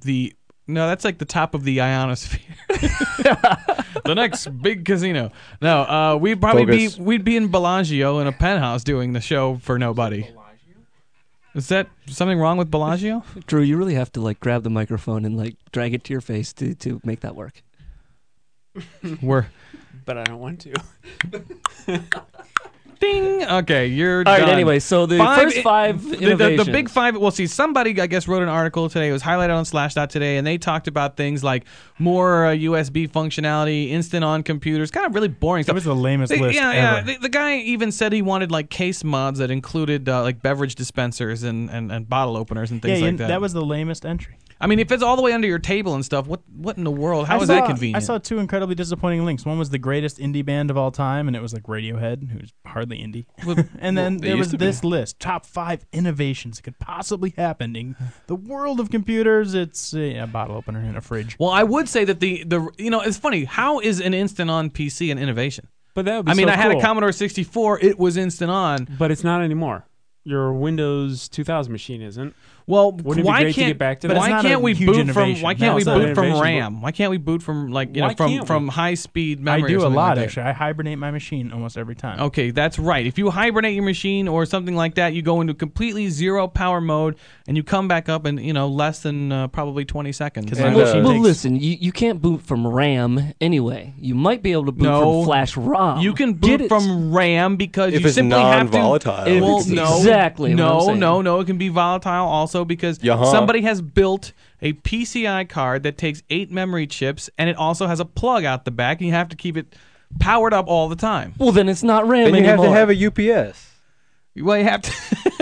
that's like the top of the ionosphere. The next big casino. No, we'd be in Bellagio in a penthouse doing the show for nobody. Is that something wrong with Bellagio? Drew, you really have to like grab the microphone and like drag it to your face to make that work. But I don't want to. Ding. Okay, you're All done. right, anyway, so the first five innovations. The big five, well, see, somebody, I guess, wrote an article today. It was highlighted on Slashdot today, and they talked about things like more USB functionality, instant-on computers, kind of really boring stuff. That was the lamest list ever. Yeah, the guy even said he wanted, like, case mods that included, like, beverage dispensers and bottle openers and things like that. That was the lamest entry. I mean, if it's all the way under your table and stuff, what in the world? How is that convenient? I saw two incredibly disappointing links. One was the greatest indie band of all time, and it was like Radiohead, who's hardly indie. And then there was this list, top 5 innovations that could possibly happen in the world of computers. It's a bottle opener and a fridge. Well, I would say that it's funny. How is an instant-on PC an innovation? But that would be I had a Commodore 64. It was instant-on. But it's not anymore. Your Windows 2000 machine isn't. Well, wouldn't it be great to get back to that? Why can't we boot from RAM? Why can't we boot from from high speed memory? I do a lot actually. I hibernate my machine almost every time. Okay, that's right. If you hibernate your machine or something like that, you go into completely zero power mode and you come back up in less than probably 20 seconds. Well, listen, you can't boot from RAM anyway. You might be able to boot from flash ROM. You can boot from RAM because if you simply have to. Non-volatile. Exactly. No. It can be volatile also because somebody has built a PCI card that takes 8 memory chips and it also has a plug out the back and you have to keep it powered up all the time. Well, then it's not RAM anymore. Then you have to have a UPS. Well, you have to.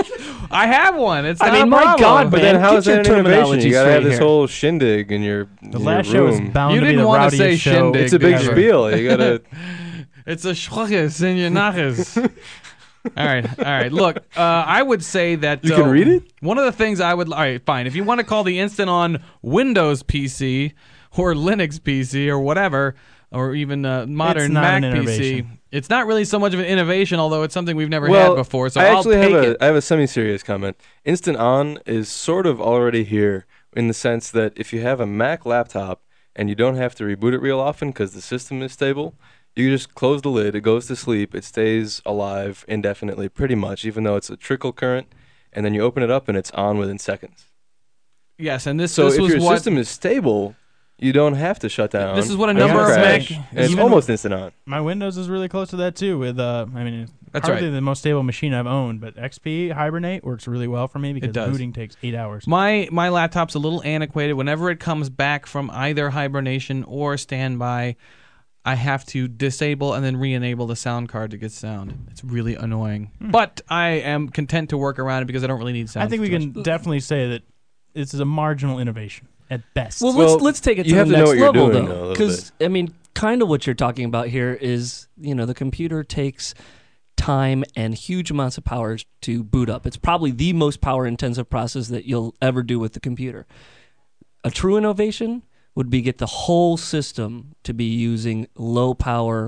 I have one. It's not my a problem. God, but then how is that an innovation? You gotta have this whole shindig in your The last show is bound you to be didn't the want to say rowdiest show. shindig. It's a big spiel. You gotta. It's a schwaches in your naches. All right. Look, I would say that you can read it. One of the things I would. All right, fine. If you want to call the instant-on Windows PC or Linux PC or whatever, or even modern Mac PC, it's not really so much of an innovation, although it's something we've never had before. So I'll take it. I have a semi-serious comment. Instant On is sort of already here in the sense that if you have a Mac laptop and you don't have to reboot it real often because the system is stable. You just close the lid, it goes to sleep, it stays alive indefinitely pretty much, even though it's a trickle current, and then you open it up and it's on within seconds. Yes, and this if was your what system is stable, you don't have to shut down. This is what a number of Mac... It's almost instant on. My Windows is really close to that too with, That's hardly the most stable machine I've owned, but XP Hibernate works really well for me because booting takes 8 hours. My laptop's a little antiquated. Whenever it comes back from either hibernation or standby, I have to disable and then re-enable the sound card to get sound. It's really annoying. But I am content to work around it because I don't really need sound. I think we can definitely say that this is a marginal innovation at best. Well, let's take it to the next level, though. Because, kind of what you're talking about here is, the computer takes time and huge amounts of power to boot up. It's probably the most power-intensive process that you'll ever do with the computer. A true innovation would be get the whole system to be using low power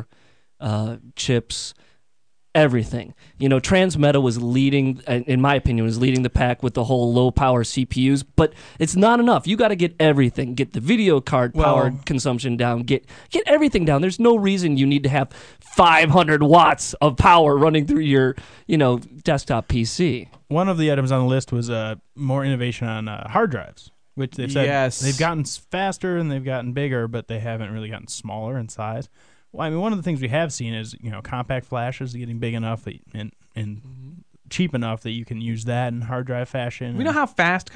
chips, everything. Transmeta was leading, in my opinion, was leading the pack with the whole low power CPUs, but it's not enough. You got to get everything. Get the video card power consumption down. Get everything down. There's no reason you need to have 500 watts of power running through your, desktop PC. One of the items on the list was more innovation on hard drives. Which they've said they've gotten faster and they've gotten bigger, but they haven't really gotten smaller in size. Well, one of the things we have seen is compact flashes getting big enough that, and cheap enough that you can use that in hard drive fashion. We know how fast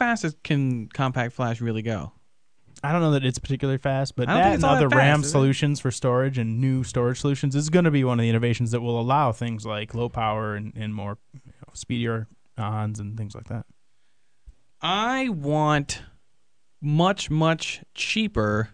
can compact flash really go? I don't know that it's particularly fast, but that and other RAM solutions for storage and new storage solutions is going to be one of the innovations that will allow things like low power and more speedier ons and things like that. I want much, much cheaper,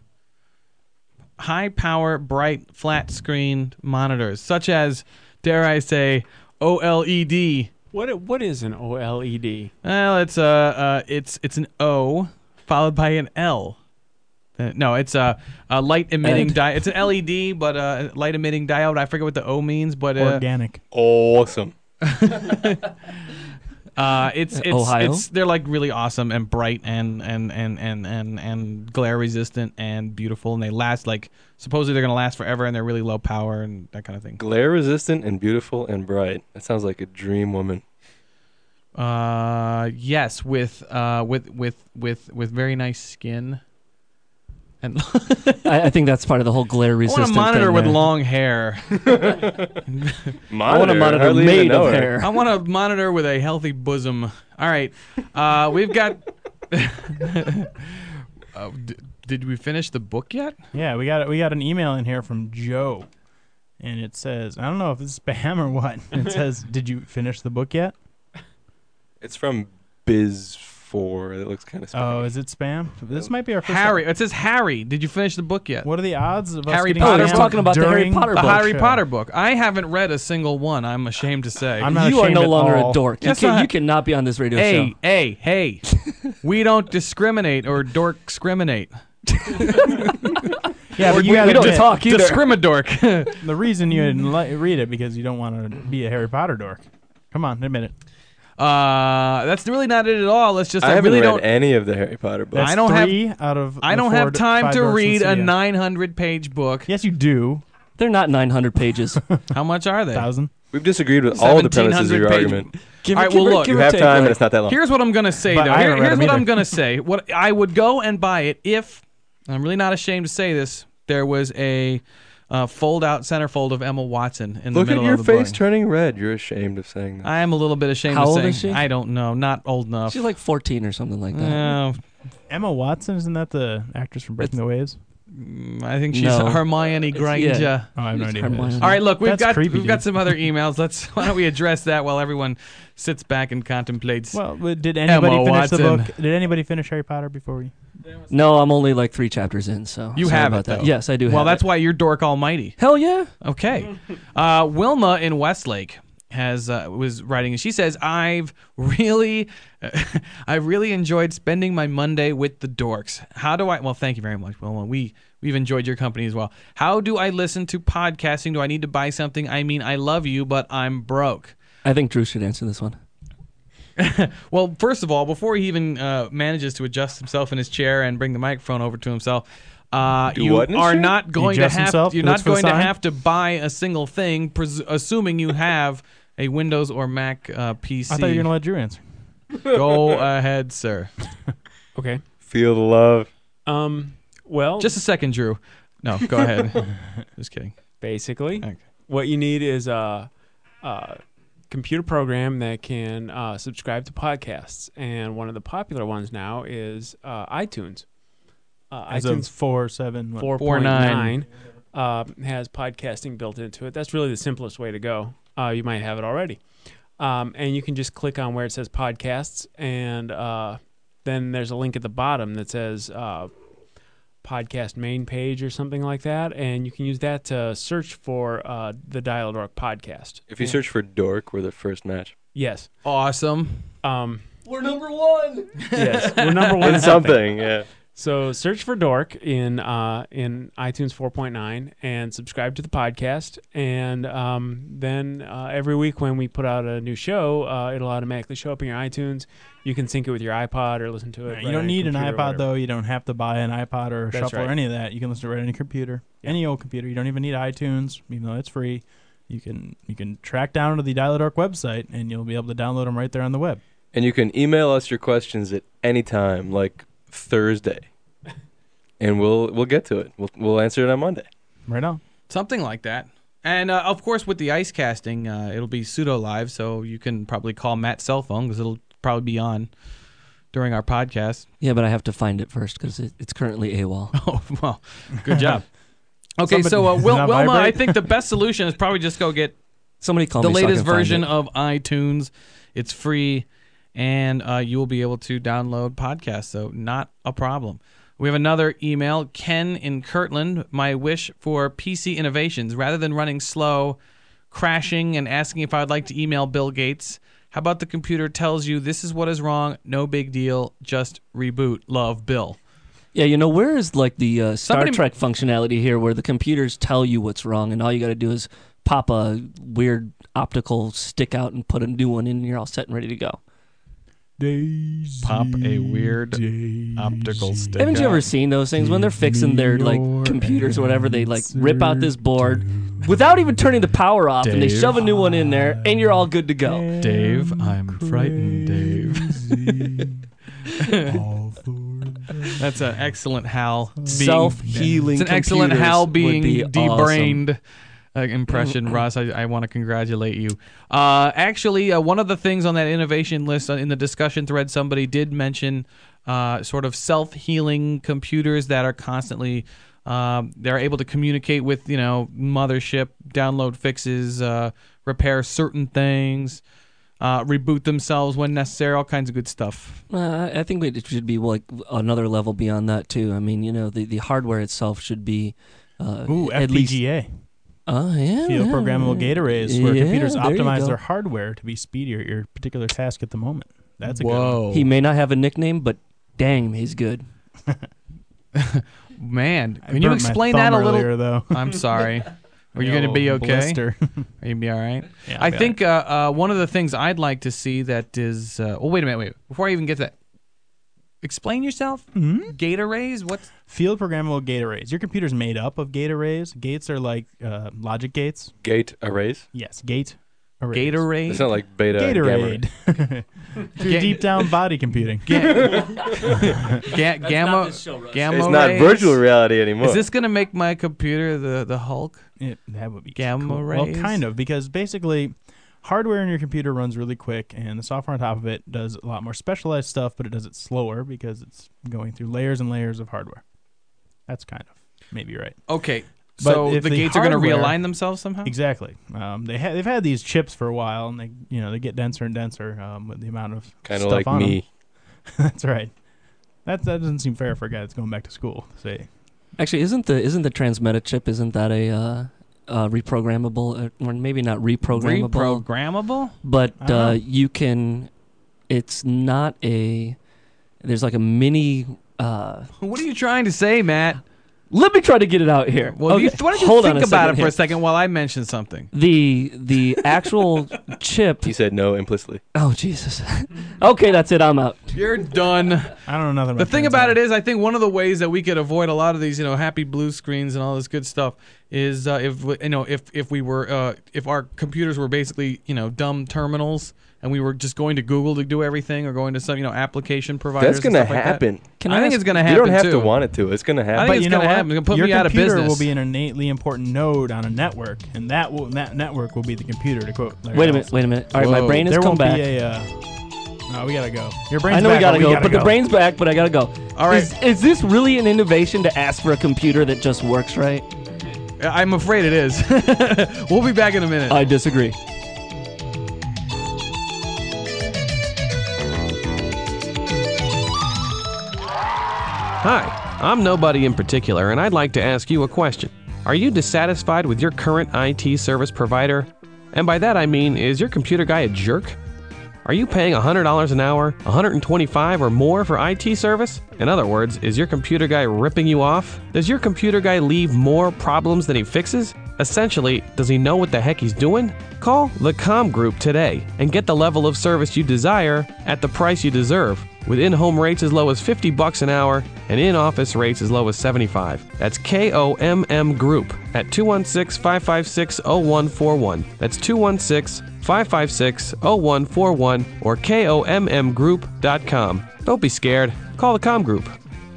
high-power, bright, flat-screen monitors, such as, dare I say, OLED. What is an OLED? Well, it's an O followed by an L. No, it's a light-emitting diode. It's an LED, but a light-emitting diode. I forget what the O means, but organic. Awesome. It's Ohio? They're like really awesome and bright and glare resistant and beautiful, and they last like supposedly they're gonna last forever, and they're really low power and that kind of thing. Glare resistant and beautiful and bright. That sounds like a dream woman. Yes, with very nice skin. And I think that's part of the whole glare resistant. I want a monitor thing with there. long hair. I want a monitor made of hair. I want a monitor with a healthy bosom. All right, we've got. Did we finish the book yet? Yeah, we got an email in here from Joe, and it says, I don't know if it's spam or what. It says, "Did you finish the book yet?" It's from Biz4. It looks kind of spam. Oh, is it spam? This might be our first Harry. It says Harry. Did you finish the book yet? What are the odds of us Harry getting Potter spam book? Talking about the Harry during Potter The book. Harry show? Potter book. I haven't read a single one. I'm ashamed to say. I'm not You are ashamed no at longer all. a dork. That's You not- cannot be on this radio show. Hey. We don't discriminate or dork-scriminate. Yeah, but you we gotta don't admit, talk either. Discrimadork. The reason you didn't read it because you don't want to be a Harry Potter dork. Come on, admit it. That's really not it at all. It's just I I haven't really read don't. any of the Harry Potter books. That's I don't have- 3 out of. I the don't 4 have time five to dorks read a in the 900-page book. Yes, you do. They're not 900 pages. How much are they? 1,000. We've disagreed with all the premises of your 1700 argument. All right, well, look. You have time, and it's not that long. Here's what I'm gonna say, But though. I haven't read Here's them what I'm either. gonna say. What I would go and buy it if I'm really not ashamed to say this. There was a fold-out centerfold of Emma Watson in the Look middle at your of the face book. turning red. You're ashamed of saying that. I am a little bit ashamed How of old saying. is she? I don't know. Not old enough. She's like 14 or something like that. Emma Watson, isn't that the actress from Breaking the Waves? I think she's No. Hermione Granger. yeah. Oh, I have no It's idea. who that is. Hermione. All right, look, we've That's got creepy, dude. some other emails. Why don't we address that while everyone sits back and contemplates? Well, did anybody Emma finish the Watson. book? Did anybody finish Harry Potter before we? No, I'm only like 3 chapters in, so You sorry have about it, that. though. Yes, I do. Well, have that's it. why you're Dork Almighty. Hell yeah. Okay. Wilma in Westlake was writing, and she says, I've really enjoyed spending my Monday with the dorks. How do I? Well, thank you very much, Wilma. We've enjoyed your company as well. How do I listen to podcasting? Do I need to buy something? I mean, I love you, but I'm broke. I think Drew should answer this one. Well, first of all, before he even manages to adjust himself in his chair and bring the microphone over to himself, you what in his are chair? not going to adjust have himself? you're He not looks for the going to sign? have to buy a single thing, assuming you have a Windows or Mac PC. I thought you were gonna let Drew answer. Go ahead, sir. Okay. Feel the love. Well, Just a second, Drew. No, go ahead. Just kidding. basically, Okay. what you need is a computer program that can subscribe to podcasts, and one of the popular ones now is iTunes. As iTunes of 4.7. what? 4.9 has podcasting built into it. That's really the simplest way to go. You might have it already. And you can just click on where it says podcasts, and then there's a link at the bottom that says podcast main page or something like that, and you can use that to search for the Dial Dork podcast. If you search for dork, we're the first match. Yes. Awesome. We're number 1. Yes. We're number one In something, yeah. So search for Dork in iTunes 4.9 and subscribe to the podcast. And then every week when we put out a new show, it'll automatically show up in your iTunes. You can sync it with your iPod or listen to it. You right don't on need your an computer or iPod whatever. though. You don't have to buy an iPod or a That's shuffle or right. any of that. You can listen to it right on your computer, any old computer. You don't even need iTunes, even though it's free. You can track down to the Dial-A-Dork website, and you'll be able to download them right there on the web. And you can email us your questions at any time, like Thursday, and we'll get to it. We'll answer it on Monday. Right on. Something like that. And, of course, with the ice casting, it'll be pseudo-live, so you can probably call Matt's cell phone because it'll probably be on during our podcast. Yeah, but I have to find it first because it's currently AWOL. Oh, well, good job. Okay, Somebody- so does it Wilma, not vibrate? I think the best solution is probably just go get Somebody call the me so I latest can find version it. of iTunes. It's free, and you will be able to download podcasts, so not a problem. We have another email. Ken in Kirtland, my wish for PC innovations. Rather than running slow, crashing, and asking if I would like to email Bill Gates, how about the computer tells you this is what is wrong, no big deal, just reboot. Love, Bill. Yeah, where is like the Star Somebody- Trek functionality here where the computers tell you what's wrong and all you got to do is pop a weird optical stick out and put a new one in and you're all set and ready to go? pop a weird optical stick. Haven't you ever seen those things when they're fixing their like computers or whatever? They like rip out this board without even turning the power off, and they shove a new one in there, and you're all good to go. Dave, I'm frightened, Dave. That's an excellent Hal. Self-healing. It's an excellent Hal being debrained. Awesome. Impression, Russ. I want to congratulate you. Actually, one of the things on that innovation list in the discussion thread, somebody did mention sort of self-healing computers that are constantly they're able to communicate with mothership, download fixes, repair certain things, reboot themselves when necessary, all kinds of good stuff. I think it should be like another level beyond that too. I mean, the hardware itself should be at least FPGA. Oh, yeah. Field programmable gate arrays where computers optimize their hardware to be speedier at your particular task at the moment. That's a good one. He may not have a nickname, but dang, he's good. Man, can you explain that a little? Earlier, though. I'm sorry. Are you going to be okay? Are you going to be all right? Yeah, I think one of the things I'd like to see that is... wait a minute. Before I even get to that, explain yourself. Mm-hmm. Gate arrays? What's... Field programmable gate arrays. Your computer's made up of gate arrays. Gates are like logic gates. Gate arrays? Yes, gate arrays. Gate arrays? It's not like beta Gatorade. Through deep down body computing. Gamma It's rays? not virtual reality anymore. Is this going to make my computer the Hulk? That would be gamma cool. rays? Well, kind of, because basically... hardware in your computer runs really quick, and the software on top of it does a lot more specialized stuff, but it does it slower because it's going through layers and layers of hardware. That's kind of maybe right. Okay, so the gates are going to realign themselves somehow? Exactly. They've had these chips for a while, and they get denser and denser with the amount of kind stuff of like on me. Them. That's right. That doesn't seem fair for a guy that's going back to school. Say, actually, isn't the Transmeta chip? Isn't that a reprogrammable, or maybe not reprogrammable? Reprogrammable? But you can. It's not a. There's like a mini. What are you trying to say, Matt? Let me try to get it out here. Well, okay. Why don't you think about it for a second while I mention something? The actual chip. He said no implicitly. Oh, Jesus. Okay, that's it. I'm out. You're done. I don't know nothing about the thing about it is, I think one of the ways that we could avoid a lot of these, happy blue screens and all this good stuff is if our computers were basically, dumb terminals. And we were just going to Google to do everything, or going to some, application providers. That's going to happen. I think it's going to happen. You don't have to want it to. It's going to happen. I think it's going to happen. It's going to put me out of business. Your computer will be an innately important node on a network, and that network will be the computer. To quote. Wait a minute. All right, my brain has come back. No, we gotta go. Your brain's I know back, we gotta go, but the brain's back, but I gotta go. All right. Is this really an innovation to ask for a computer that just works right? I'm afraid it is. We'll be back in a minute. I disagree. Hi, I'm nobody in particular, and I'd like to ask you a question. Are you dissatisfied with your current IT service provider? And by that I mean, is your computer guy a jerk? Are you paying $100 an hour, $125 or more for IT service? In other words, is your computer guy ripping you off? Does your computer guy leave more problems than he fixes? Essentially, does he know what the heck he's doing? Call the Com Group today and get the level of service you desire at the price you deserve, with in-home rates as low as $50 an hour and in-office rates as low as $75. That's KOMM Group at 216-556-0141. That's 216-556-0141 or KOMMGroup.com. Don't be scared. Call the Com Group.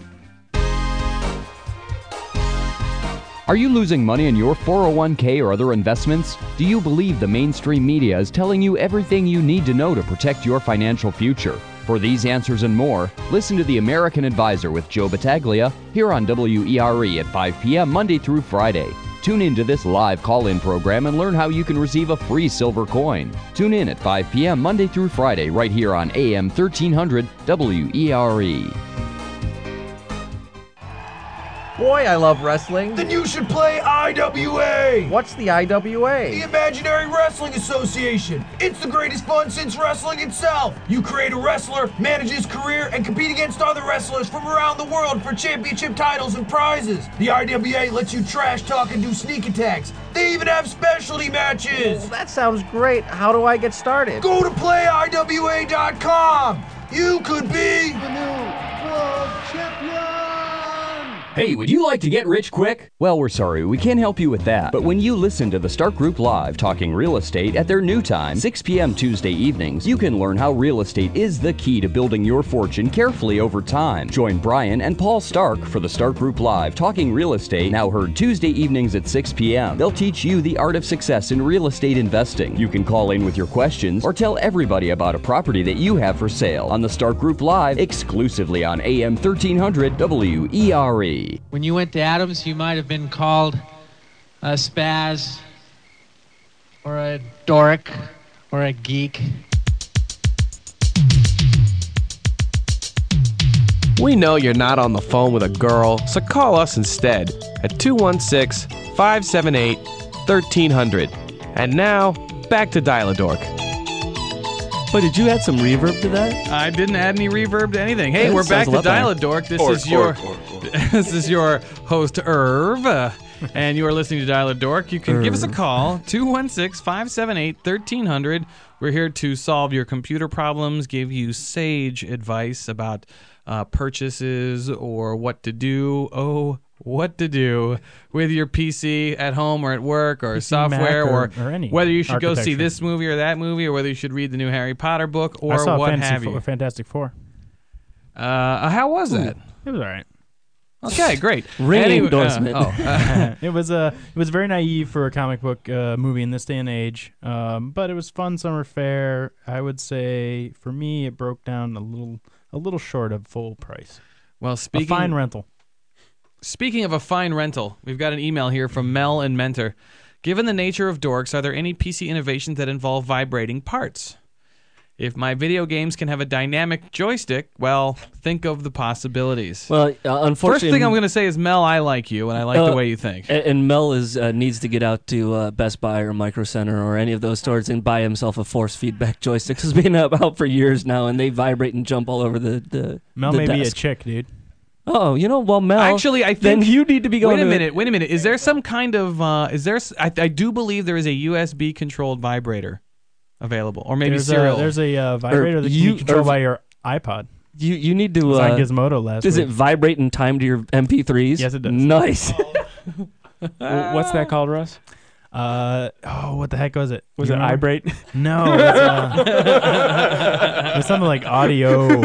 Are you losing money in your 401k or other investments? Do you believe the mainstream media is telling you everything you need to know to protect your financial future? For these answers and more, listen to The American Advisor with Joe Battaglia here on WERE at 5 p.m. Monday through Friday. Tune in to this live call-in program and learn how you can receive a free silver coin. Tune in at 5 p.m. Monday through Friday right here on AM 1300 WERE. Boy, I love wrestling. Then you should play IWA. What's the IWA? The Imaginary Wrestling Association. It's the greatest fun since wrestling itself. You create a wrestler, manage his career, and compete against other wrestlers from around the world for championship titles and prizes. The IWA lets you trash talk and do sneak attacks. They even have specialty matches. Well, that sounds great. How do I get started? Go to playiwa.com. You could be the new world champion! Hey, would you like to get rich quick? Well, we're sorry, we can't help you with that. But when you listen to the Stark Group Live talking real estate at their new time, 6 p.m. Tuesday evenings, you can learn how real estate is the key to building your fortune carefully over time. Join Brian and Paul Stark for the Stark Group Live talking real estate, now heard Tuesday evenings at 6 p.m. They'll teach you the art of success in real estate investing. You can call in with your questions or tell everybody about a property that you have for sale on the Stark Group Live exclusively on AM 1300 WERE. When you went to Adams, you might have been called a spaz, or a dork, or a geek. We know you're not on the phone with a girl, so call us instead at 216-578-1300. And now, back to Dial-A-Dork. But did you add some reverb to that? I didn't add any reverb to anything. Hey, we're back to Dial-A-Dork. This is your host, Irv, and you are listening to Dial-A-Dork. You can give us a call, 216-578-1300. We're here to solve your computer problems, give you sage advice about purchases or what to do. What to do with your PC at home or at work or software or any whether you should go see this movie or that movie or whether you should read the new Harry Potter book or what have you. Fantastic Four. How was that? It was all right. Okay, great. Ringing endorsement. It was very naive for a comic book movie in this day and age, but it was fun summer fare. I would say for me it broke down a little short of full price. Well, a fine rental. Speaking of a fine rental, we've got an email here from Mel and Mentor. Given the nature of dorks, are there any PC innovations that involve vibrating parts? If my video games can have a dynamic joystick, well, think of the possibilities. Well, unfortunately... First thing I'm going to say is, Mel, I like you, and I like the way you think. And Mel needs to get out to Best Buy or Micro Center or any of those stores and buy himself a force feedback joystick. It's been out for years now, and they vibrate and jump all over the Mel the may desk. be a chick, dude. Oh, well, Mel. Actually, I think then you need to be going. Wait a minute. Is there some kind of? I do believe there is a USB controlled vibrator available, or maybe serial. There's a vibrator that you control by your iPod. You need to. On Gizmodo last Does week. it vibrate in time to your MP3s? Yes, it does. Nice. What's that called, Russ? What the heck was it? Was it iBrate? No, it was something like audio.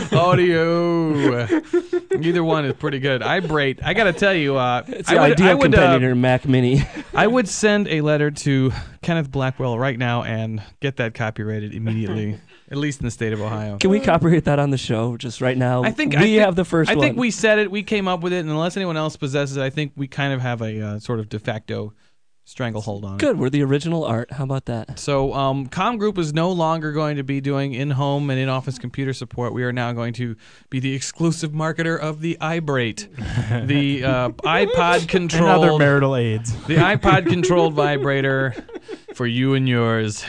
Either one is pretty good. iBrate. I got to tell you, it's the ideal competitor, Mac Mini. I would send a letter to Kenneth Blackwell right now and get that copyrighted immediately. At least in the state of Ohio. Can we copyright that on the show just right now? I think we have the first one. I think we said it. We came up with it, and unless anyone else possesses it, I think we kind of have a sort of de facto stranglehold on it. Good. We're the original art. How about that? So Com Group is no longer going to be doing in-home and in-office computer support. We are now going to be the exclusive marketer of the iBrate, the iPod-controlled... and other marital aids. The iPod-controlled vibrator for you and yours.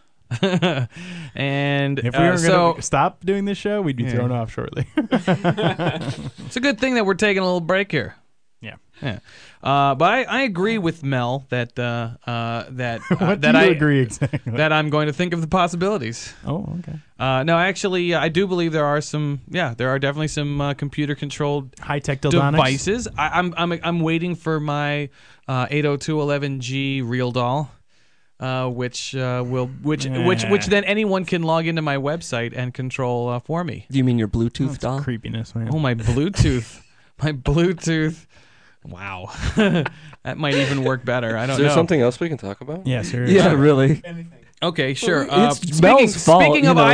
And if we were going to stop doing this show, we'd be thrown off shortly. It's a good thing that we're taking a little break here. Yeah. But I agree with Mel that what do you agree exactly? That I'm going to think of the possibilities. Oh, okay. No, actually, I do believe there are some. Yeah, there are definitely some computer-controlled high-tech devices. I'm waiting for my 802.11g Real Doll. Which then anyone can log into my website and control for me. Do you mean your Bluetooth doll? Creepiness, man. Oh, my Bluetooth. My Bluetooth. Wow. That might even work better. I don't know. Is there something else we can talk about? Yeah, seriously. Yeah, really. Okay, sure. Speaking of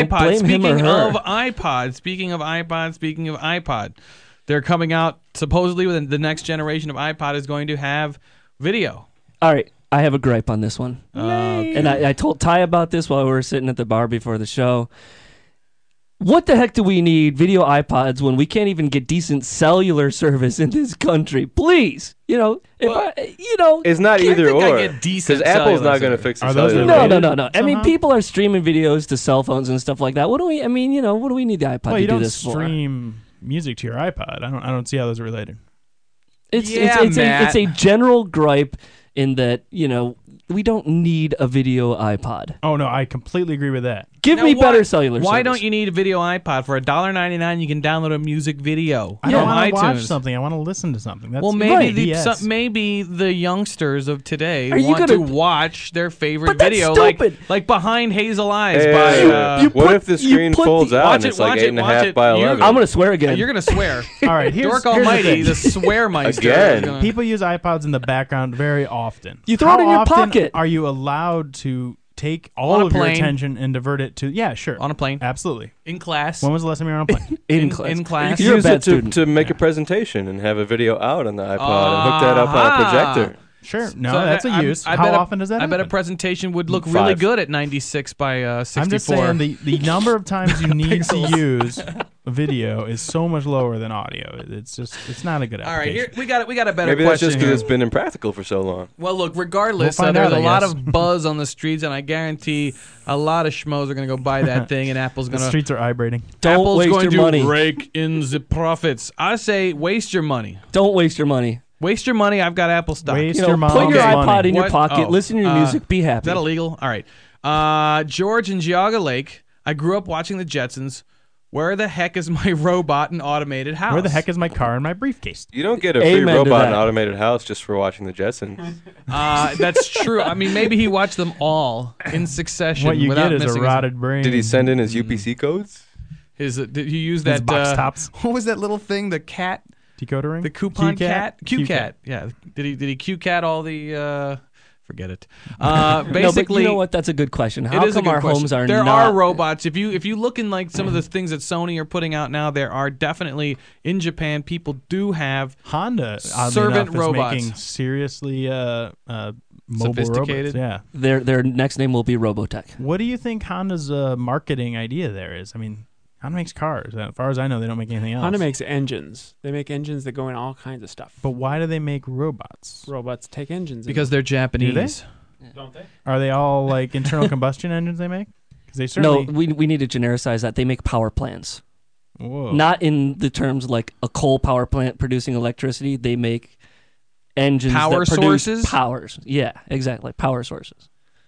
iPod, they're coming out supposedly within the next generation of iPod is going to have video. All right. I have a gripe on this one. And I told Ty about this while we were sitting at the bar before the show. What the heck do we need video iPods when we can't even get decent cellular service in this country? Please. It's not either or. Because Apple's not going to fix the cellular. No. I mean, people are streaming videos to cell phones and stuff like that. What do we need the iPod to do this for? You don't stream music to your iPod. I don't see how those are related. It's a general gripe in that, we don't need a video iPod. Oh no, I completely agree with that. Give me better cellular service. Why don't you need a video iPod? For $1.99, you can download a music video. I don't want to watch something. I want to listen to something. That's maybe the youngsters of today want to watch their favorite video, like Behind Hazel Eyes. What if the screen folds out and it's like 8.5 by 11? I'm going to swear again. You're going to swear. All right, Dork Almighty, the swear meister. Again. People use iPods in the background very often. You throw it in your pocket. Are you allowed to take all of your attention and divert it to? Yeah, sure. On a plane. Absolutely. In class. When was the last time you were on a plane? in class. In class. You can use it to make a presentation and have a video out on the iPod and hook that up on a projector. Sure. No, that's a use. How often does that happen? I bet a presentation would look really good at 96 by 64. I'm just saying the number of times you need to use a video is so much lower than audio. It's not a good application. All right, here we got a better Maybe question. Maybe that's just because it's been impractical for so long. Well, look, regardless, there's a lot of buzz on the streets, and I guarantee a lot of schmoes are going to go buy that thing, and Apple's going to... The streets are vibrating. Don't waste your money. Apple's going to rake in the profits. I say waste your money. Don't waste your money. Waste your money. I've got Apple stock. Put your iPod in your pocket. Listen to your music. Be happy. Is that illegal? All right. George in Geauga Lake. I grew up watching the Jetsons. Where the heck is my robot and automated house? Where the heck is my car and my briefcase? You don't get a free robot and automated house just for watching the Jetsons. That's true. I mean, maybe he watched them all in succession. What you without get is a rotted brain. Did he send in his UPC codes? Did he use that box tops? What was that little thing? The cat decoder ring? The coupon cat? Q-cat. Yeah. Did he Q-cat all the forget it. Basically, no, but you know what? That's a good question. How come our homes are there not... are robots. If you look in like some of the things that Sony are putting out now, there are definitely in Japan people do have Honda servant robots making seriously mobile sophisticated. Robots. Yeah. Their next name will be Robotech. What do you think Honda's marketing idea there is? I mean, Honda makes cars. As far as I know, they don't make anything else. Honda makes engines. They make engines that go in all kinds of stuff. But why do they make robots? Robots take engines. Because they're Japanese. Do they? Don't they? Are they all like internal combustion engines they make? Because they certainly... No, we need to genericize that. They make power plants. Whoa. Not in the terms like a coal power plant producing electricity. They make engines that produce powers. Yeah, exactly. Power sources.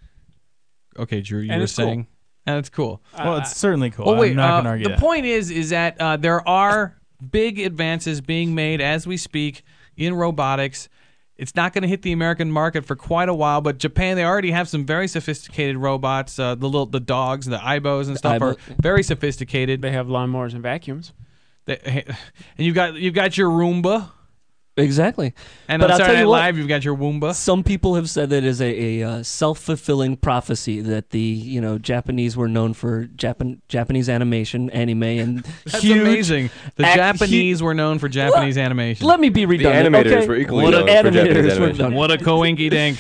Okay, Drew, you were saying... Cool. And it's cool. Well, it's certainly cool. Well, wait, I'm not going to argue the point is that there are big advances being made as we speak in robotics. It's not going to hit the American market for quite a while, but Japan, they already have some very sophisticated robots. The dogs, the Aibos and stuff are very sophisticated. They have lawnmowers and vacuums. And you've got your Roomba. Exactly. And on Saturday Night Live, you've got your Woomba. Some people have said that it is a self-fulfilling prophecy that the Japanese were known for Japanese anime, and that's amazing. The Japanese were known for Japanese animation. Let me be redundant. The animators were equally known for Japanese animation. What a coinky dink.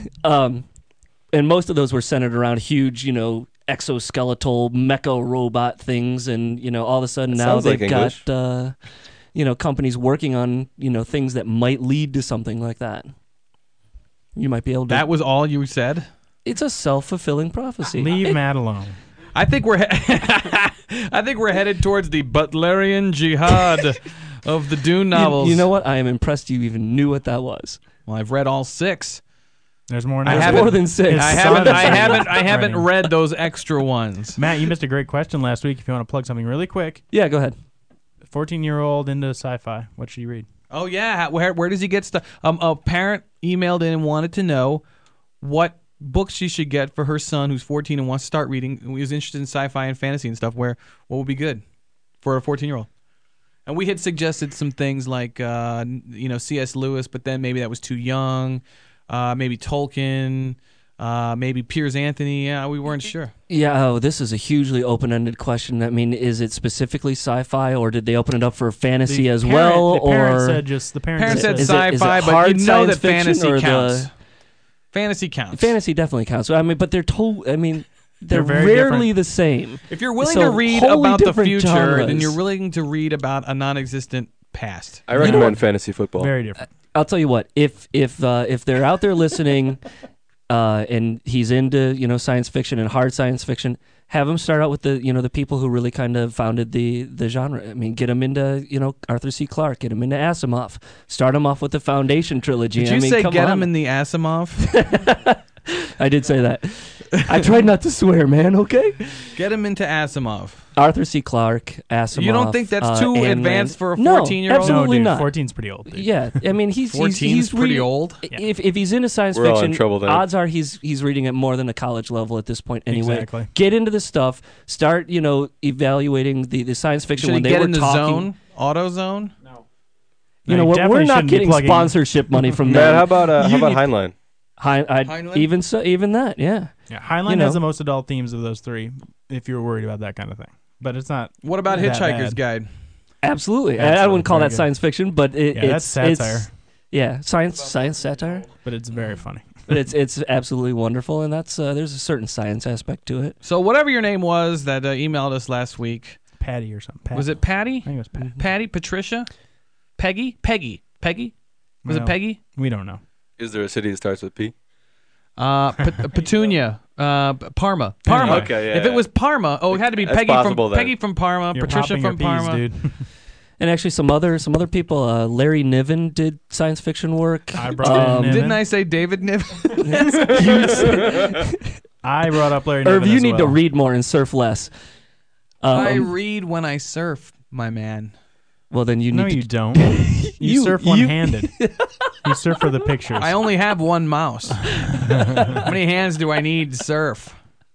And most of those were centered around huge, exoskeletal mecha robot things, and all of a sudden now they've got. Companies working on, things that might lead to something like that. You might be able to... That was all you said? It's a self-fulfilling prophecy. Leave Matt alone. I think we're headed towards the Butlerian Jihad of the Dune novels. You know what? I am impressed you even knew what that was. Well, I've read all 6. There's more than 6. I haven't read those extra ones. Matt, you missed a great question last week. If you want to plug something really quick. Yeah, go ahead. 14-year-old into sci-fi. What should you read? Oh, yeah. Where does he get stuff? A parent emailed in and wanted to know what books she should get for her son who's 14 and wants to start reading. He was interested in sci-fi and fantasy and stuff. What would be good for a 14-year-old? And we had suggested some things like, C.S. Lewis, but then maybe that was too young. Maybe Tolkien. Maybe Piers Anthony. Yeah, we weren't sure. Yeah, this is a hugely open-ended question. I mean, is it specifically sci-fi, or did they open it up for fantasy as well? The parent said sci-fi, but you know that fantasy counts. Fantasy counts. Fantasy definitely counts. I mean, but they're rarely the same. If you're willing to read about the future, then you're willing to read about a non-existent past. I recommend fantasy football. Very different. I'll tell you what. If they're out there listening. And he's into science fiction and hard science fiction. Have him start out with the people who really kind of founded the genre. I mean, get him into Arthur C. Clarke. Get him into Asimov. Start him off with the Foundation trilogy. Did you say get him in the Asimov? I did say that. I tried not to swear, man, okay? Get him into Asimov. Arthur C. Clarke, Asimov. You don't think that's too advanced for a 14-year-old? No, absolutely no, dude, not. 14's pretty old. Dude. Yeah, I mean, he's 14's pretty old. If he's into science We're all in fiction, trouble then. odds are he's reading at more than a college level at this point anyway. Exactly. Get into this stuff. Start, evaluating the science fiction Should when he they get were in the talking. zone? AutoZone? No. You know what? We're not getting sponsorship money from Matt, them. how about Heinlein? Heinlein? Even that, yeah. Yeah, Heinlein has the most adult themes of those three. If you're worried about that kind of thing, but it's not. What about Hitchhiker's Guide? Absolutely. I wouldn't call that good. science fiction, but that's satire. Science satire. But it's very funny. But it's absolutely wonderful, and that's there's a certain science aspect to it. So whatever your name was that emailed us last week, Patty or something. Was it Patty? I think it was Patty. Patty, Patricia, Peggy. Was it Peggy? We don't know. Is there a city that starts with P? Petunia, Parma. Okay, yeah. If it was Parma, it had to be Peggy from Parma, You're Patricia popping from your peas, Parma. dude. And actually, some other people. Larry Niven did science fiction work. I brought Niven. Didn't I say David Niven? I brought up Larry Niven. Irv, you need to read more and surf less. I read when I surf, my man. Well, then you need. No, you don't. You surf one-handed. You surf for the pictures. I only have one mouse. How many hands do I need to surf?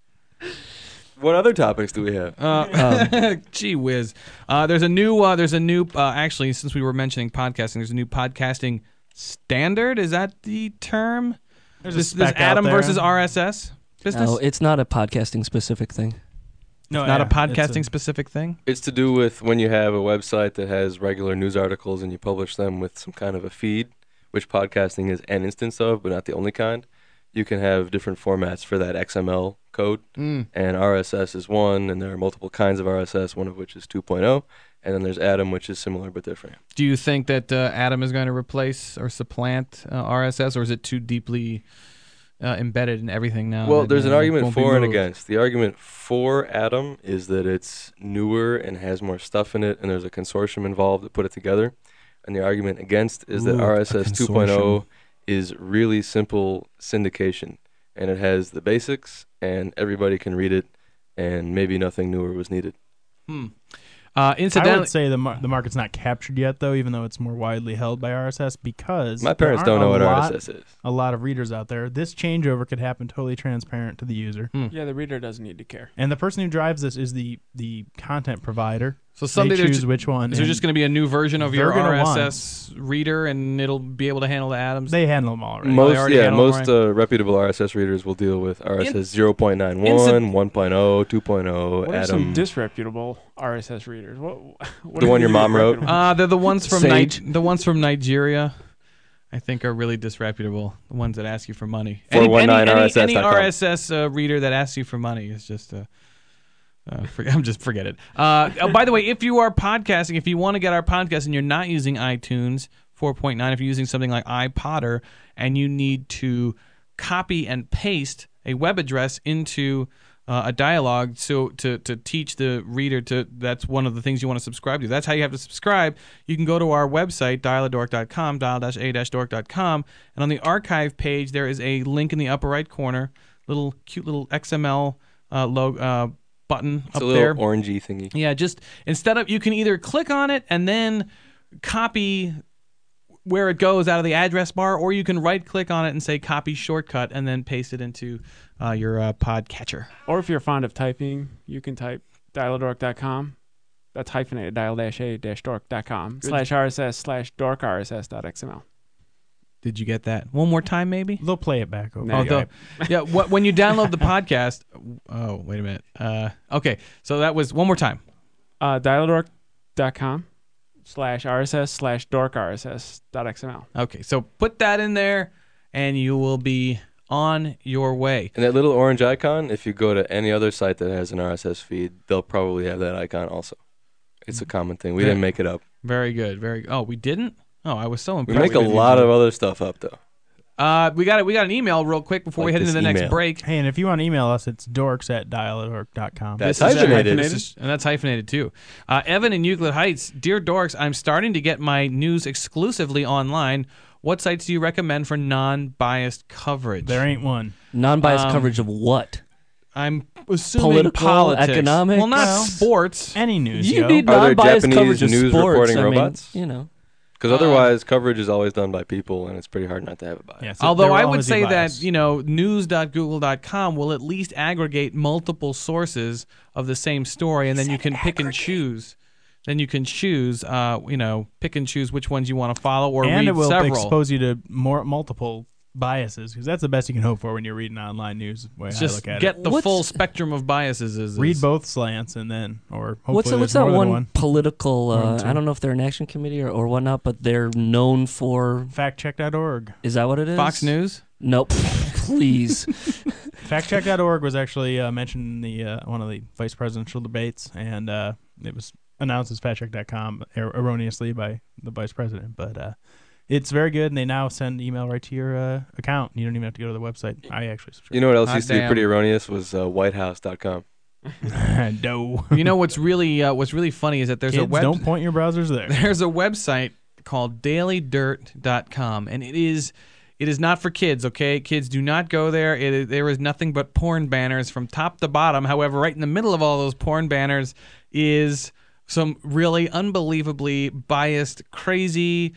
What other topics do we have? Gee whiz. There's a new actually, since we were mentioning podcasting, there's a new podcasting standard. Is that the term? This Atom versus RSS business? No, it's not a podcasting specific thing. No, not a podcasting specific thing? It's to do with when you have a website that has regular news articles and you publish them with some kind of a feed, which podcasting is an instance of, but not the only kind. You can have different formats for that XML code, and RSS is one, and there are multiple kinds of RSS, one of which is 2.0, and then there's Atom, which is similar but different. Do you think that Atom is going to replace or supplant RSS, or is it too deeply embedded in everything now? Well, there's an argument for and against. The argument for Atom is that it's newer and has more stuff in it, and there's a consortium involved that put it together. And the argument against is that RSS 2.0 is really simple syndication, and it has the basics, and everybody can read it, and maybe nothing newer was needed. Incidentally, I would say the market's not captured yet, though, even though it's more widely held by RSS, because my parents don't know what RSS is. A lot of readers out there. This changeover could happen totally transparent to the user. Yeah, the reader doesn't need to care. And the person who drives this is the content provider. So someday they choose which one. Is there just going to be a new version of your RSS reader, and it'll be able to handle the Atoms? They handle them already. Most reputable RSS readers will deal with RSS 0.91, 1.0, 2.0, what Atom. Are some disreputable RSS readers? What the one your mom wrote? They're the ones from the ones from Nigeria. I think are really disreputable. The ones that ask you for money. Any RSS reader that asks you for money is just forget it. By the way, if you are podcasting, if you want to get our podcast and you're not using iTunes 4.9, if you're using something like iPodder and you need to copy and paste a web address into a dialogue, so to teach the reader that's one of the things you want to subscribe to. That's how you have to subscribe. You can go to our website, dialadork.com, dial-a-dork.com, and on the archive page there is a link in the upper right corner, cute little XML logo button it's up a little there. Orangey thingy. Yeah, just instead of, you can either click on it and then copy where it goes out of the address bar, or you can right click on it and say copy shortcut and then paste it into your podcatcher. Or if you're fond of typing, you can type dialadork.com. That's hyphenated, dial-a-dork.com /RSS/dorkrss.xml. Did you get that? One more time, maybe? They'll play it back over. When you download the podcast. Oh, wait a minute. Okay, so that was one more time. Dialadork.com /RSS/dorkrss.xml. Okay, so put that in there, and you will be on your way. And that little orange icon, if you go to any other site that has an RSS feed, they'll probably have that icon also. It's a common thing. We didn't make it up. Very good. Oh, we didn't? Oh, I was so impressed. We make a lot of other stuff up, though. We got an email real quick before we head into the next break. Hey, and if you want to email us, it's dorks@dialatork.com. That's hyphenated. And that's hyphenated too. Evan in Euclid Heights, Dear Dorks, I'm starting to get my news exclusively online. What sites do you recommend for non-biased coverage? There ain't one. Non-biased coverage of what? I'm assuming politics. Economics. Well, not sports. Any news. You need non-biased coverage of news sports. reporting robots? Because Uh, otherwise, coverage is always done by people, and it's pretty hard not to have a bias. Yeah, so Although there will I would always be say bias. that, news.google.com will at least aggregate multiple sources of the same story, and then you can pick and choose. Then you can choose, pick and choose which ones you want to follow or and read it will several. expose you to multiple biases, because that's the best you can hope for when you're reading online news. The way I Just look at get it. the full spectrum of biases. Read both slants, and then, or hopefully what's there's more that than one political? One, two. I don't know if they're an action committee or whatnot, but they're known for factcheck.org. Is that what it is? Fox News? Nope. Please. Factcheck.org was actually mentioned in one of the vice presidential debates, and it was announced as factcheck.com erroneously by the vice president, but it's very good, and they now send email right to your account. You don't even have to go to the website. I actually subscribe. You know what else used to be pretty erroneous was whitehouse.com. No. You know what's really funny is that there's Kids, don't point your browsers there. There's a website called dailydirt.com, and it is not for kids, okay? Kids do not go there. There is nothing but porn banners from top to bottom. However, right in the middle of all those porn banners is some really unbelievably biased, crazy,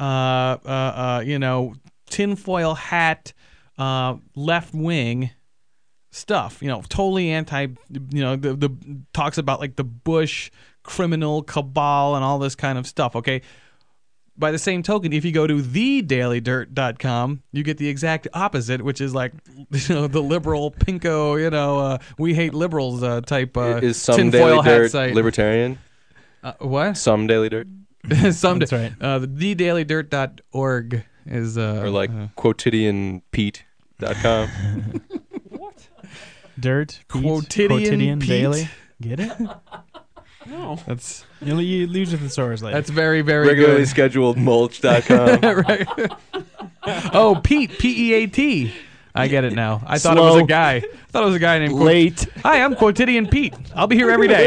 tinfoil hat, left-wing stuff. Totally anti. The talks about like the Bush criminal cabal and all this kind of stuff. Okay. By the same token, if you go to thedailydirt.com, you get the exact opposite, which is like, the liberal pinko, we hate liberals type is some tinfoil Daily hat Dirt site. libertarian? What? Some Daily Dirt? That's right. Thedailydirt.org is... or like quotidianpete.com. What? Dirt, Quotidian Pete? Daily. Get it? No. That's... You lose it the source later. That's very, very regularly good. scheduled mulch.com. Right. Oh, Pete, P-E-A-T. I get it now. I thought it was a guy. I thought it was a guy named Late. Hi, I'm Quotidian Pete. I'll be here every day.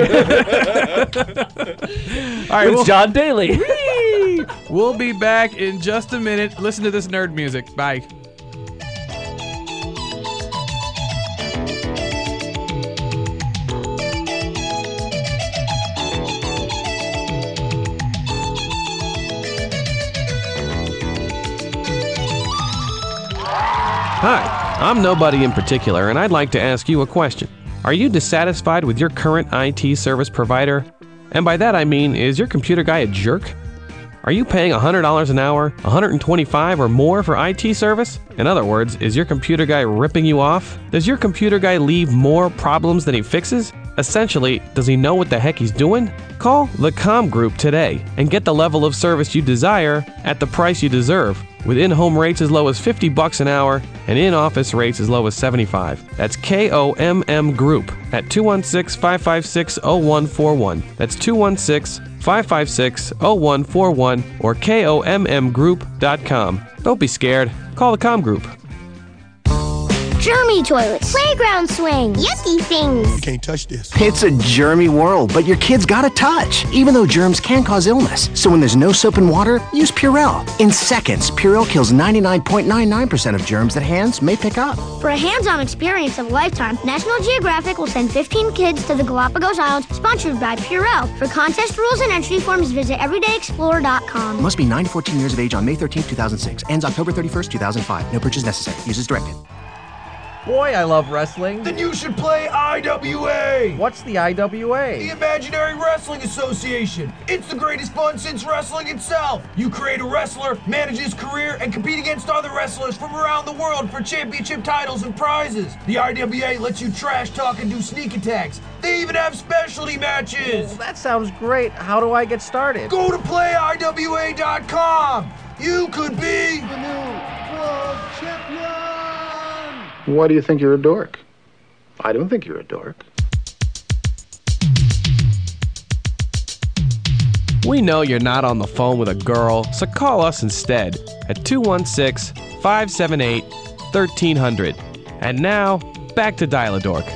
All right, It's John Daly. We'll be back in just a minute. Listen to this nerd music. Bye. Hi, I'm nobody in particular, and I'd like to ask you a question. Are you dissatisfied with your current IT service provider? And by that I mean, is your computer guy a jerk? Are you paying $100 an hour, $125 or more for IT service? In other words, is your computer guy ripping you off? Does your computer guy leave more problems than he fixes? Essentially, does he know what the heck he's doing? Call the Com Group today and get the level of service you desire at the price you deserve, with in-home rates as low as $50 an hour and in-office rates as low as $75. That's KOMM Group at 216-556-0141. That's 216-556-0141 or KOMMGroup.com. Don't be scared. Call the Com Group. Germy toilets, playground swings, yucky things. You can't touch this. It's a germy world, but your kids gotta touch, even though germs can cause illness. So when there's no soap and water, use Purell. In seconds, Purell kills 99.99% of germs that hands may pick up. For a hands-on experience of a lifetime, National Geographic will send 15 kids to the Galapagos Islands, sponsored by Purell. For contest rules and entry forms, visit everydayexplorer.com. Must be 9 to 14 years of age on May 13, 2006. Ends October 31st, 2005. No purchase necessary. Use as directed. Boy, I love wrestling. Then you should play IWA. What's the IWA? The Imaginary Wrestling Association. It's the greatest fun since wrestling itself. You create a wrestler, manage his career, and compete against other wrestlers from around the world for championship titles and prizes. The IWA lets you trash talk and do sneak attacks. They even have specialty matches. Well, that sounds great. How do I get started? Go to playiwa.com. You could be The new world champion. Why do you think you're a dork? I don't think you're a dork. We know you're not on the phone with a girl, so call us instead at 216-578-1300. And now, back to Dial-A-Dork.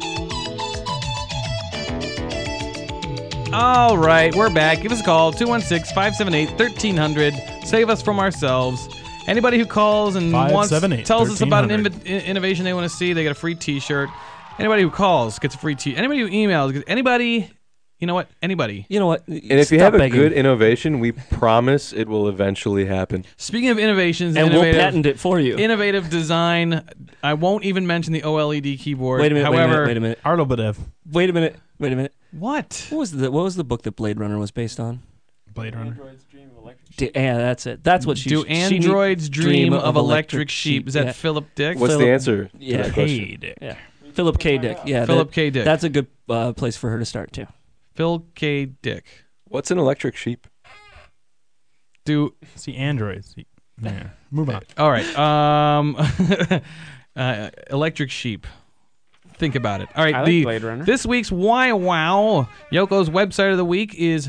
All right, we're back. Give us a call, 216-578-1300. Save us from ourselves. Anybody who calls and tells us about an innovation they want to see, they get a free T-shirt. Anybody who calls gets a free T-shirt. Anybody who emails, anybody... You know what? Anybody. You know what? And if you have a good innovation, we promise it will eventually happen. Speaking of innovations, and we'll patent it for you. Innovative design. I won't even mention the OLED keyboard. Wait a minute. However, wait a minute. Arlo Badev. Wait a minute. What? What was the book that Blade Runner was based on? Blade Runner. Androids Dream of Electric Sheep. Yeah, that's it. That's what she. Do androids dream of electric sheep? Is that Philip Dick? What's the answer? Yeah, K. Dick. Yeah, Philip K. Dick. Yeah, Philip K. Dick. That's a good place for her to start too. Phil K. Dick. What's an electric sheep? See androids. Yeah. Move on. All right. Electric sheep. Think about it. All right. I like Blade Runner. This week's Why Wow Yoko's website of the week is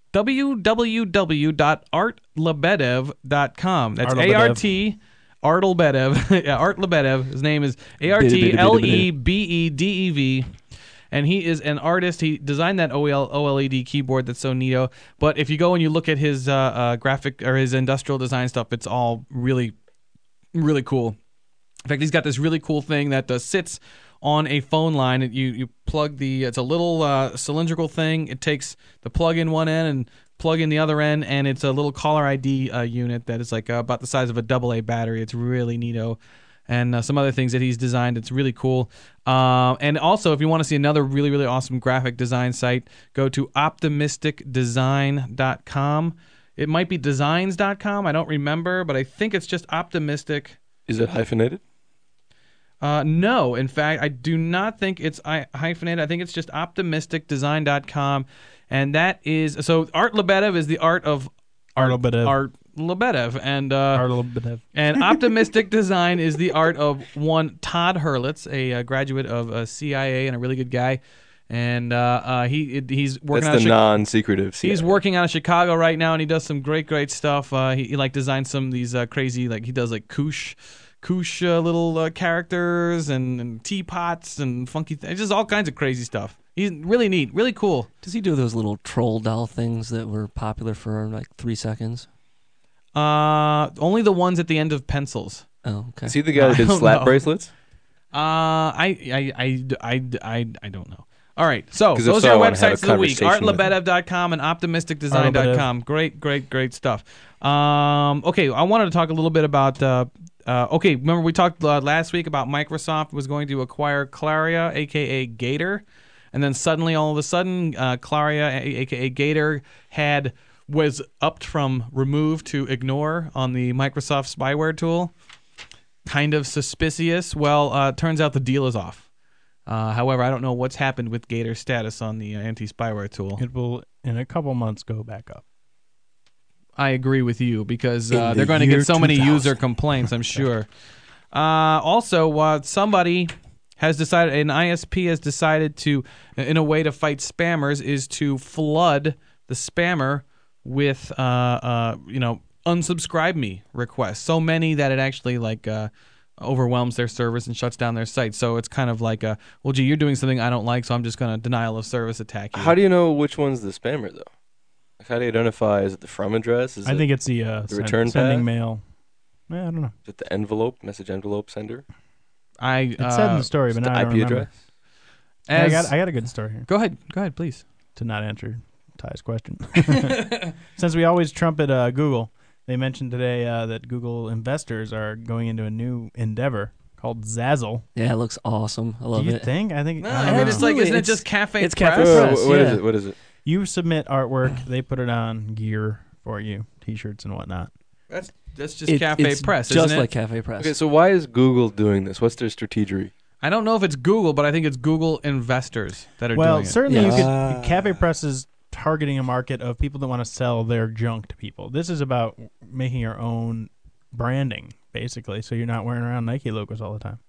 www.artlebedev.com. That's A-R-T. Art Lebedev. Yeah, Art Lebedev. His name is ARTLEBEDEV. And he is an artist. He designed that OLED keyboard that's so neato. But if you go and you look at his graphic or his industrial design stuff, it's all really, really cool. In fact, he's got this really cool thing that sits on a phone line. You plug it's a little cylindrical thing. It takes the plug in one end and plug in the other end, and it's a little caller ID unit that is like about the size of a AA battery. It's really neato. And some other things that he's designed. It's really cool. And also, if you want to see another really, really awesome graphic design site, go to optimisticdesign.com. It might be designs.com. I don't remember, but I think it's just optimistic. Is it hyphenated? No. In fact, I do not think it's hyphenated. I think it's just optimisticdesign.com. And that is... So Art Lebedev is the art of... Art Lebedev, and Optimistic Design is the art of one Todd Hurlitz, a graduate of CIA and a really good guy, and he's working. That's the non-secretive CIA. He's working out of Chicago right now, and he does some great stuff. He like designed some of these crazy, like he does like koosh little characters and teapots and funky things, just all kinds of crazy stuff. He's really neat, really cool. Does he do those little troll doll things that were popular for like 3 seconds? Only the ones at the end of pencils. Oh, okay. Is he the guy that did slap bracelets? I don't know. All right, so those are our websites of the week: artlebedev.com and optimisticdesign.com. Great stuff. Okay, I wanted to talk a little bit about. Okay, remember we talked last week about Microsoft was going to acquire Claria, aka Gator, and then suddenly, all of a sudden, Claria, aka Gator, was upped from remove to ignore on the Microsoft spyware tool. Kind of suspicious. Well, turns out the deal is off. However, I don't know what's happened with Gator's status on the anti-spyware tool. It will, in a couple months, go back up. I agree with you because they're going to get so many user complaints, I'm sure. Also, somebody has decided, an ISP has decided to, in a way to fight spammers, is to flood the spammer with unsubscribe me requests, so many that it actually overwhelms their service and shuts down their site. So it's kind of like well, gee, you're doing something I don't like, so I'm just going to denial of service attack you. How do you know which one's the spammer though? Like, how do you identify? Is it the from address? I think it's the return sending path? mail. I don't know. Is it the envelope, message envelope sender? It said in the story, but now I don't remember. address? I got a good story here. Go ahead, please. To not answer Ty's question. Since we always trumpet Google, they mentioned today that Google investors are going into a new endeavor called Zazzle. Yeah, it looks awesome. I love it. Do you think? I think. No, isn't it just Cafe It's Press? Cafe Press. What is it? You submit artwork, they put it on gear for you, T-shirts and whatnot. That's just Cafe Press, just isn't it? like Cafe Press. Okay, so why is Google doing this? What's their strategy? I don't know if it's Google, but I think it's Google investors that are doing it. Well, certainly you could. Cafe Press is targeting a market of people that want to sell their junk to people. This is about making your own branding, basically, so you're not wearing around Nike logos all the time.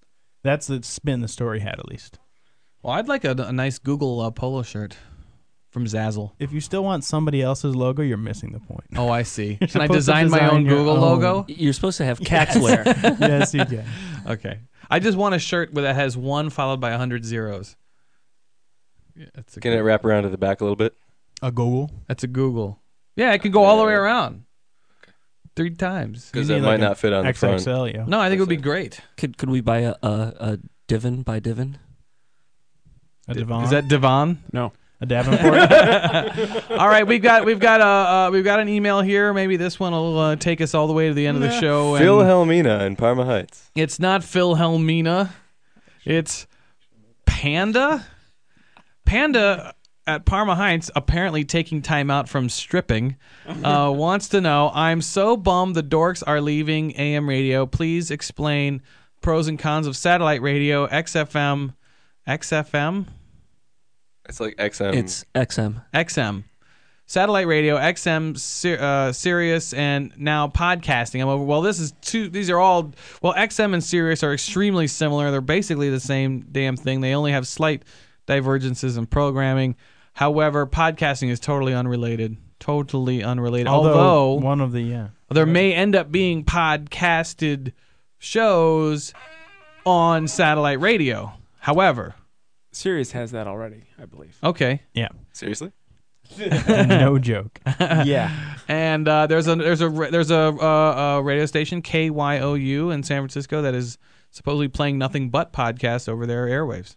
That's the spin the story had, at least. Well, I'd like a nice Google polo shirt. from Zazzle. If you still want somebody else's logo, you're missing the point. Oh, I see. Can I design my own Google logo? You're supposed to have Catswear. Yes, you can. Okay. I just want a shirt that has 1 followed by 100 zeros. Yeah, Can it wrap around to the back a little bit? A Google? That's a Google. Yeah, it can go all the way around. 3 times. Because that might not fit on the front. XXL, yeah. No, I think it would be great. Could we buy a Divin by Divin? A Devon? Is that Devon? No. A Davenport? All right, we've got an email here. Maybe this one will take us all the way to the end of the show. Philhelmina in Parma Heights. It's not Philhelmina. It's Panda. Panda at Parma Heights, apparently taking time out from stripping, wants to know, I'm so bummed the dorks are leaving AM radio. Please explain pros and cons of satellite radio, XFM. XFM? It's like XM. It's XM. XM. Satellite radio, XM, Sirius, and now podcasting. I'm over. Well, these are all, XM and Sirius are extremely similar. They're basically the same damn thing. They only have slight divergences in programming. However, podcasting is totally unrelated. Totally unrelated. Although one of the, there may end up being podcasted shows on satellite radio. However, Sirius has that already, I believe. Okay. Yeah. Seriously? No joke. Yeah. And there's a radio station, KYOU, in San Francisco that is supposedly playing nothing but podcasts over their airwaves.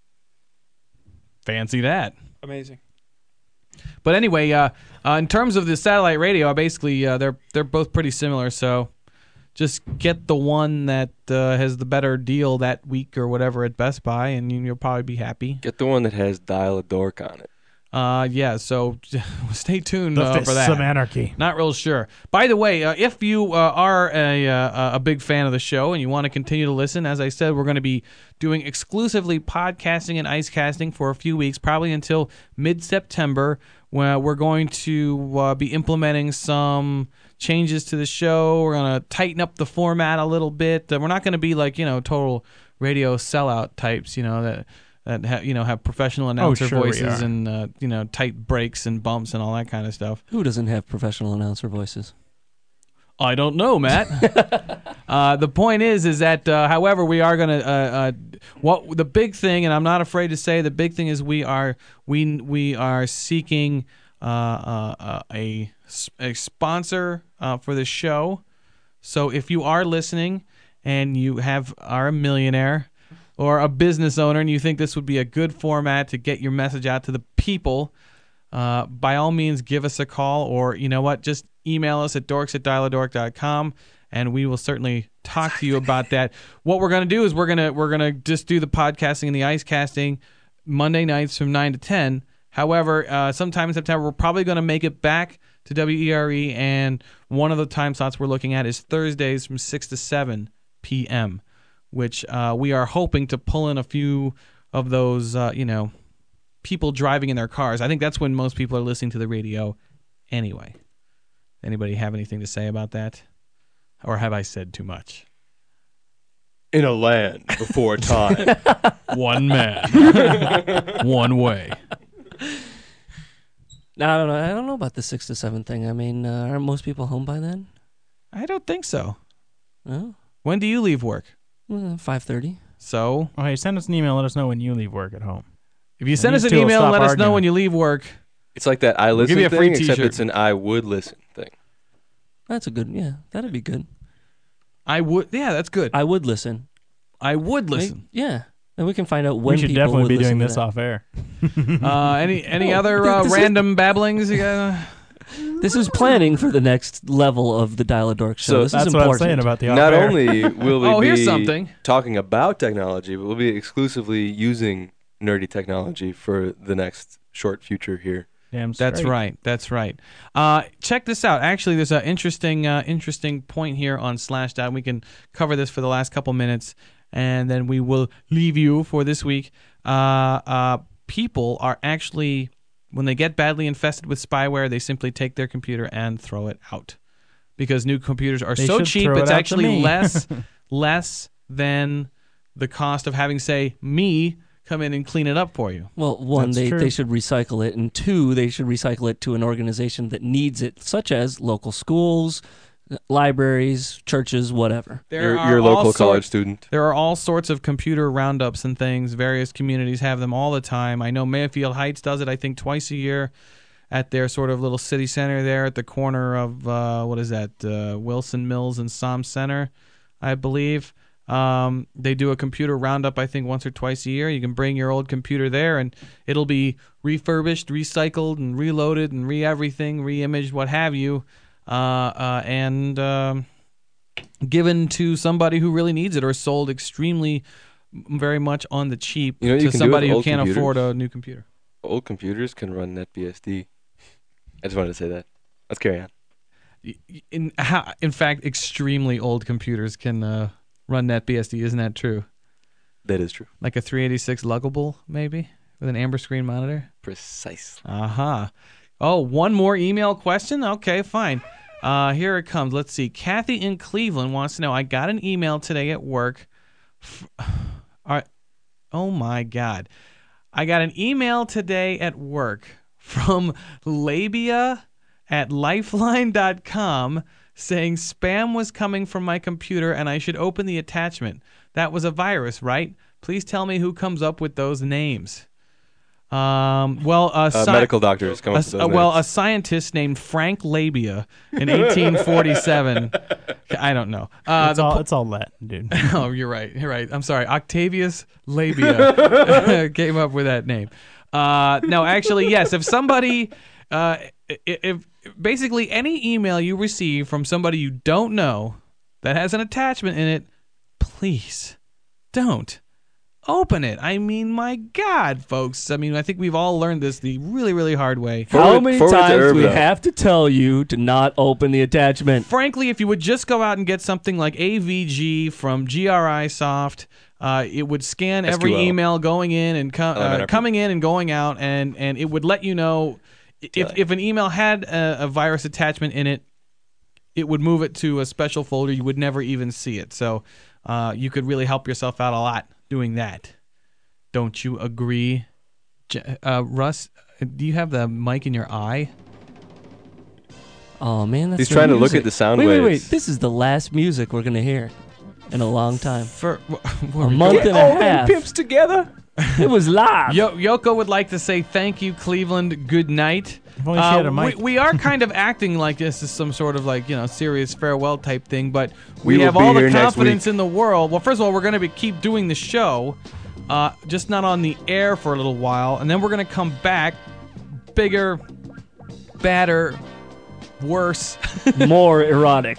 Fancy that. Amazing. But anyway, in terms of the satellite radio, basically they're both pretty similar. So just get the one that has the better deal that week or whatever at Best Buy, and you'll probably be happy. Get the one that has Dial a Dork on it. Yeah, so stay tuned the for Fists that. of Anarchy. Not real sure. By the way, if you are a big fan of the show and you want to continue to listen, as I said, we're going to be doing exclusively podcasting and ice casting for a few weeks, probably until mid-September, when we're going to be implementing some changes to the show. We're going to tighten up the format a little bit. We're not going to be like, total radio sellout types, that have professional announcer voices and tight breaks and bumps and all that kind of stuff. Who doesn't have professional announcer voices? I don't know, Matt. The point is that however, we are going to the big thing, and I'm not afraid to say the big thing is we are seeking a sponsor for the show. So if you are listening and you are a millionaire or a business owner and you think this would be a good format to get your message out to the people, by all means give us a call, or just email us at dorks@dialadork.com, and we will certainly talk to you about that. What we're going to do is we're going to just do the podcasting and the ice casting Monday nights from 9 to 10. However, sometime in September, we're probably going to make it back to WERE, and one of the time slots we're looking at is Thursdays from 6 to 7 p.m., which we are hoping to pull in a few of those, people driving in their cars. I think that's when most people are listening to the radio anyway. Anybody have anything to say about that? Or have I said too much? In a land before time. One man. One way. I don't know about the 6 to 7 thing. I mean, aren't most people home by then? I don't think so. Oh. When do you leave work? 5:30. So? Oh, hey, send us an email. Let us know when you leave work at home. If you send us an email and let us know when you leave work. It's like that I listen thing, except it's an I would listen thing. That's a good, that'd be good. That's good. I would listen. I would listen. Yeah. And we can find out when we should people definitely would be listen doing to this that. off air. Any other random babblings? This is planning for the next level of the Dial a Dork show. So this that's is what important. I'm saying about the off Not air. only will we here's be something. talking about technology, but we'll be exclusively using nerdy technology for the next short future here. Damn That's straight. right. That's right. Check this out. Actually, there's an interesting point here on Slashdot. We can cover this for the last couple minutes, and then we will leave you for this week. People are actually, when they get badly infested with spyware, they simply take their computer and throw it out, because new computers are so cheap. It's actually less than the cost of having, say, me come in and clean it up for you. Well, one, they should recycle it, and two, they should recycle it to an organization that needs it, such as local schools, libraries, churches, whatever. Your local college student. There are all sorts of computer roundups and things. Various communities have them all the time. I know Mayfield Heights does it, I think, twice a year at their sort of little city center there at the corner of, Wilson Mills and Som Center, I believe. They do a computer roundup, I think, once or twice a year. You can bring your old computer there, and it'll be refurbished, recycled, and reloaded, and re-everything, re-imaged, what have you, and given to somebody who really needs it, or sold extremely, very much on the cheap to somebody who can't afford a new computer. Old computers can run NetBSD. I just wanted to say that. Let's carry on. In fact, extremely old computers can run NetBSD. Isn't that true? That is true. Like a 386 luggable, maybe, with an amber screen monitor? Precisely. Oh, one more email question? Okay, fine. Here it comes. Let's see. Kathy in Cleveland wants to know, I got an email today at work. Oh, my God. I got an email today at work from Labia at lifeline.com saying spam was coming from my computer and I should open the attachment. That was a virus, right? Please tell me who comes up with those names. Medical doctors come up with those names. Well, a scientist named Frank Labia in 1847. I don't know. It's all Latin, dude. Oh, you're right. I'm sorry. Octavius Labia came up with that name. No, actually, yes. If somebody, if basically any email you receive from somebody you don't know that has an attachment in it, please don't open it. I mean, my God, folks. I mean, I think we've all learned this the really, really hard way. How many times do we have to tell you to not open the attachment? Frankly, if you would just go out and get something like AVG from GRI Soft, it would scan every SQL. email going in and coming in and going out, and it would let you know if an email had a virus attachment in it, it would move it to a special folder. You would never even see it. So you could really help yourself out a lot doing that. Don't you agree? Russ, do you have the mic in your eye? Oh, man, that's He's trying to look at the sound waves. Wait. This is the last music we're going to hear in a long time. For a month and a half. Pimps together. It was live. Yoko would like to say thank you, Cleveland. Good night. If only she had a mic. We are kind of acting like this is some sort of serious farewell type thing, but We have will be all the here next confidence week. in the world. Well, first of all, we're going to keep doing the show, just not on the air for a little while, and then we're going to come back bigger, badder, worse, more erotic,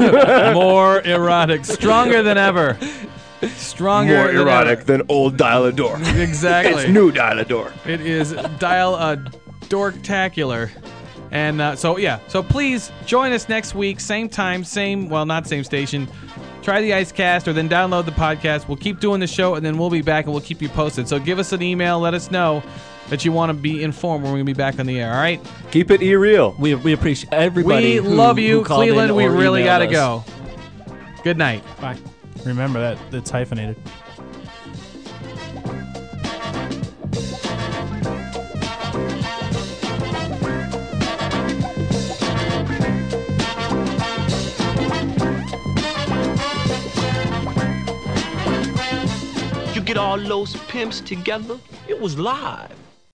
stronger than ever. More erotic than old Dial-A-Door. Exactly. It's new Dial-A-Door. It is Dorktacular. And so please join us next week, same time, not same station. Try the IceCast or then download the podcast. We'll keep doing the show, and then we'll be back and we'll keep you posted. So give us an email. Let us know that you want to be informed when we're going to be back on the air, all right? Keep it real. We appreciate everybody. We love you, Cleveland. We really got to us. go. Good night. Bye. Remember that it's hyphenated. You get all those pimps together, it was live.